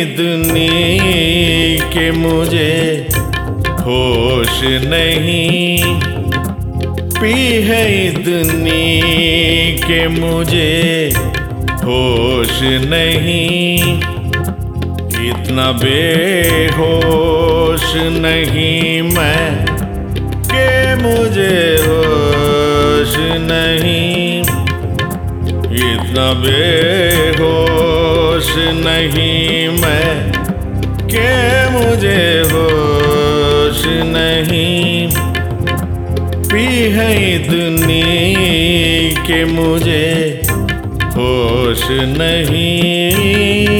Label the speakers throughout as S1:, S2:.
S1: इतनी कि मुझे होश नहीं, पी है इतनी कि मुझे होश नहीं, इतना बेहोश नहीं मैं कि मुझे होश नहीं, इतना बेहोश नहीं मैं कि मुझे होश नहीं, पी है इतनी कि मुझे होश नहीं।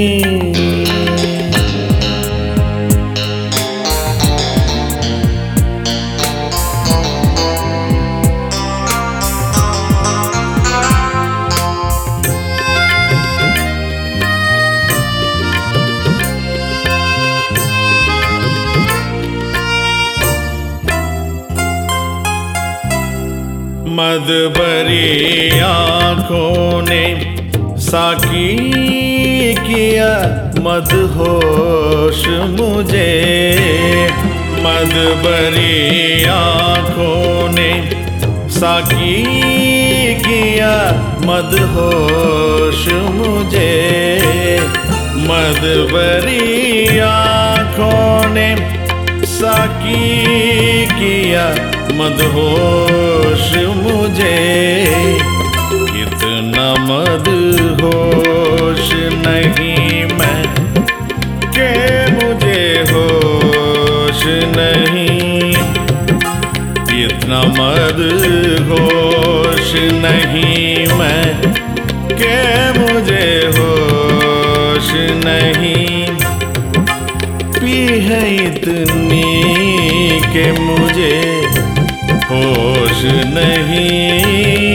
S1: मद भरी आँखों ने साकी किया मदहोश मुझे, मद भरी आँखों ने साकी किया मदहोश मुझे, मद भरी आँखों ने साकी किया मदहोश मुझे, इतना मदहोश नहीं मैं कि मुझे होश नहीं, इतना मदहोश नहीं मैं कि मुझे होश नहीं, पी है इतनी कि मुझे होश नहीं।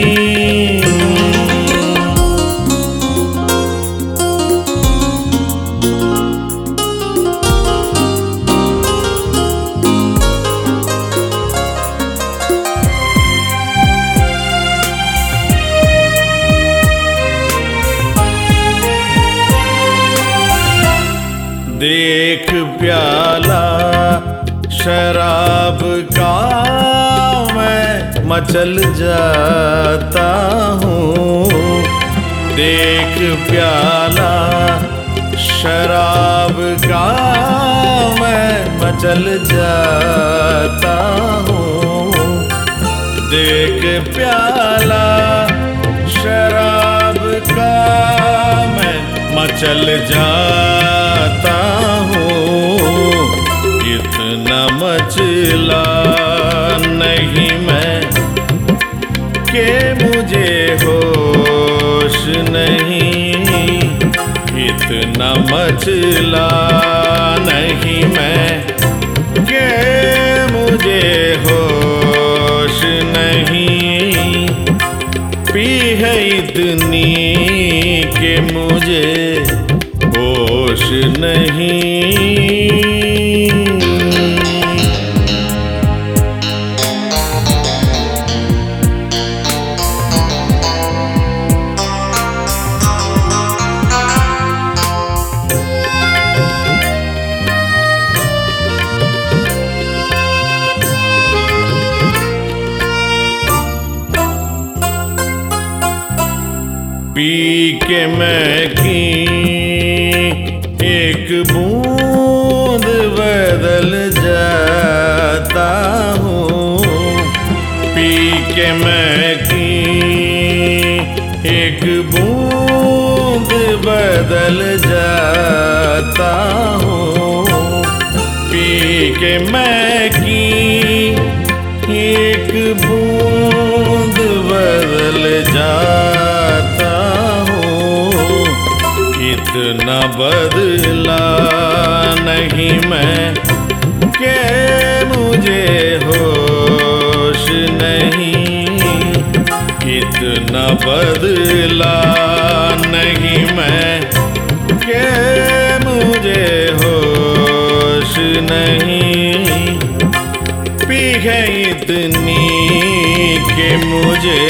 S1: देख प्याला शराब का मैं मचल जाता हूँ, देख प्याला शराब का मैं मचल जाता हूँ, देख प्याला शराब का मैं मचल जाता हूँ, इतना मचला नहीं मैं कि मुझे होश नहीं, इतना मचला नहीं मैं कि मुझे होश नहीं, पी है इतनी कि मुझे होश नहीं। पी के मैं की एक बूंद बदल जाता हूँ, पी के मैं की एक बूंद बदल जाता हूँ, पी के मैं की एक बूंद बदल जाता हूँ, इतना बदला नहीं मैं कि मुझे होश नहीं, इतना बदला नहीं मैं कि मुझे होश नहीं, पी है इतनी कि मुझे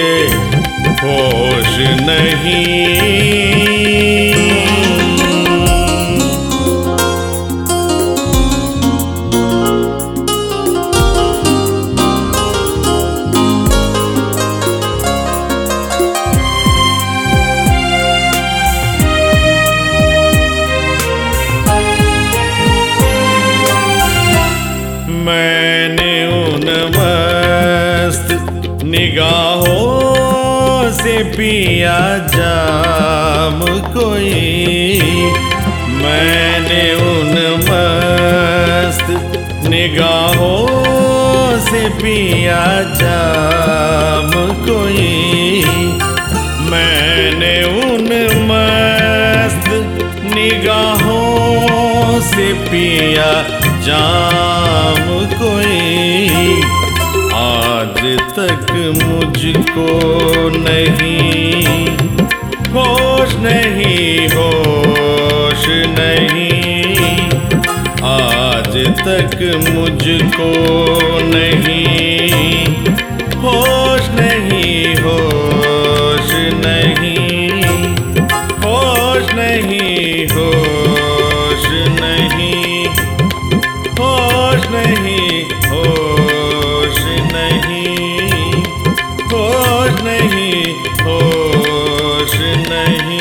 S1: होश नहीं। उन्मस्त निगाहों से पिया जाम कोई। मैंने उन्मस्त निगाहों से पिया जाम कोई। मैंने उन्मस्त निगाहों से पिया जाम कोई। आज तक मुझको नहीं होश नहीं, होश नहीं। आज तक मुझको नहीं होश नहीं, होश नहीं, होश नहीं, होश नहीं, होश नहीं, होश नहीं, होश नहीं, होश नहीं।